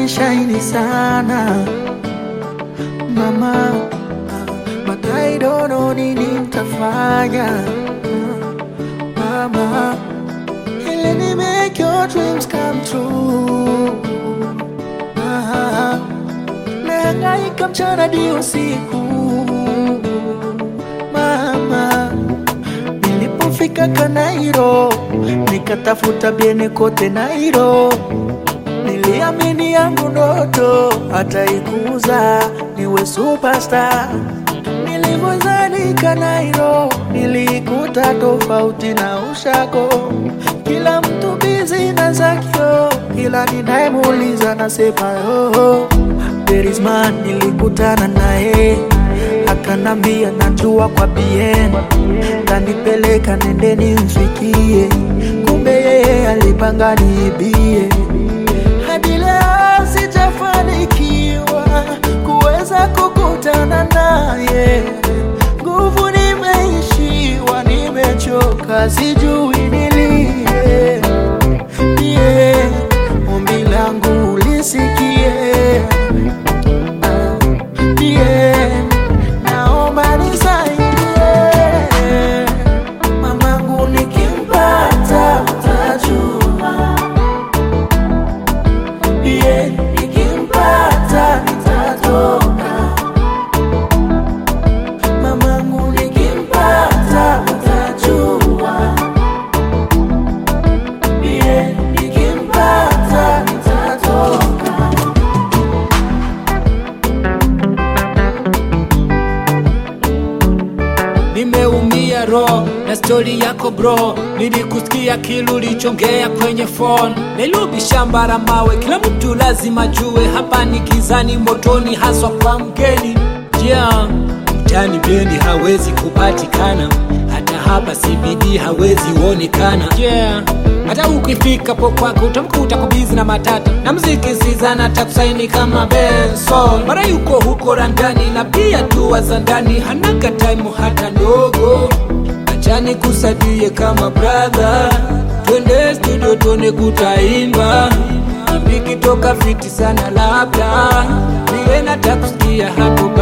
unanishaini sana mama, but I don't know nini nitafanya mama, ili ni make your dreams come true. Nahangaika mchana hadi usiku mama, nilipofika Kanairo nikatafuta biene kote Nairo, niliamini yangu ndoto hata ikuza niwe superstar. Nilivozani Kanairo nilikuta tofauti na ushako, kila mtu busy na zakio, kila ninayemuuliza nasema oh. There is man nilikutana naye, akanambia najua kwa bien, kanipeleka nende nimfikie, kumbe yeye alipanga niibie. Hadi leo sijafanikiwa kuweza kukutana naye, nguvu nimeishiwa, nimechoka, sijui nilie. Ombi langu ulisikie, naomba nisaidie. Mamangu nikimpata utajua, nikimpata nitatoka. Mamangu nikimpata utajua, nikimpata nitatoka. Nimeumia roho na story yako bro, nilikusikia kile ulichongea kwenye phone. Nairobi shamba la mawe, kila mtu lazima jue, hapa ni gizani motoni haswa kwa mgeni. Yeah, mtani bendi hawezi kupatikana, hata hapa CBD hawezi onekana. Yeah, hata ukifika po kwako utamkuta kwa busy na matata, na muziki sizana takusaini kama Benson. Mara yuko huko randani na pia tu za ndani, hanaka time hata ndogo. Achani kusadie kama brother, twende studio tuone kutaimba, nikitoka fiti sana labda, nile natakusikia hapo.